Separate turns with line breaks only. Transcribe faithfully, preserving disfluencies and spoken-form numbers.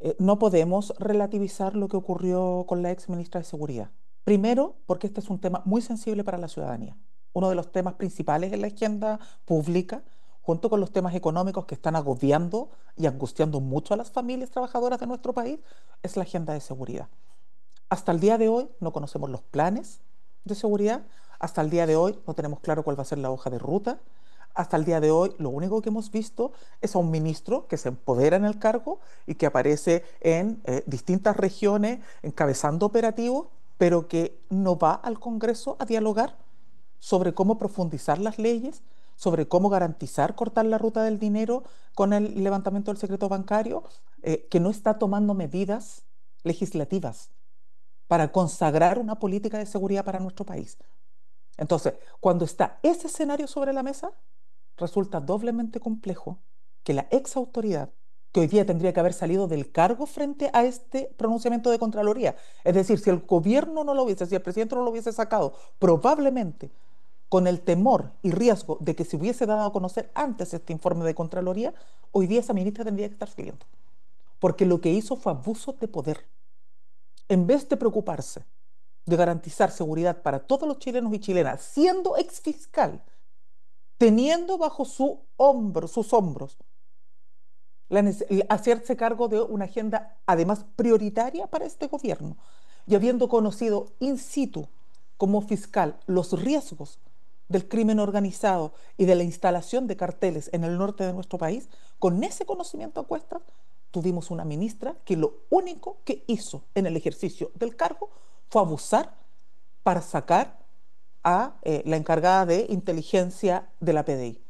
eh, no podemos relativizar lo que ocurrió con la ex ministra de Seguridad. Primero, porque este es un tema muy sensible para la ciudadanía. Uno de los temas principales en la agenda pública, junto con los temas económicos que están agobiando y angustiando mucho a las familias trabajadoras de nuestro país, es la agenda de seguridad. Hasta el día de hoy no conocemos los planes de seguridad, hasta el día de hoy no tenemos claro cuál va a ser la hoja de ruta, hasta el día de hoy lo único que hemos visto es a un ministro que se empodera en el cargo y que aparece en eh, distintas regiones encabezando operativos, pero que no va al Congreso a dialogar sobre cómo profundizar las leyes, sobre cómo garantizar cortar la ruta del dinero con el levantamiento del secreto bancario, eh, que no está tomando medidas legislativas para consagrar una política de seguridad para nuestro país. Entonces, cuando está ese escenario sobre la mesa, resulta doblemente complejo que la ex autoridad, que hoy día tendría que haber salido del cargo frente a este pronunciamiento de Contraloría, es decir, si el gobierno no lo hubiese, si el presidente no lo hubiese sacado, probablemente con el temor y riesgo de que se hubiese dado a conocer antes este informe de Contraloría, hoy día esa ministra tendría que estar saliendo. Porque lo que hizo fue abuso de poder. En vez de preocuparse de garantizar seguridad para todos los chilenos y chilenas, siendo exfiscal, teniendo bajo su hombro, sus hombros, la hacerse cargo de una agenda además prioritaria para este gobierno y habiendo conocido in situ como fiscal los riesgos del crimen organizado y de la instalación de carteles en el norte de nuestro país, con ese conocimiento a cuestas, tuvimos una ministra que lo único que hizo en el ejercicio del cargo fue abusar para sacar a eh, la encargada de inteligencia de la P D I.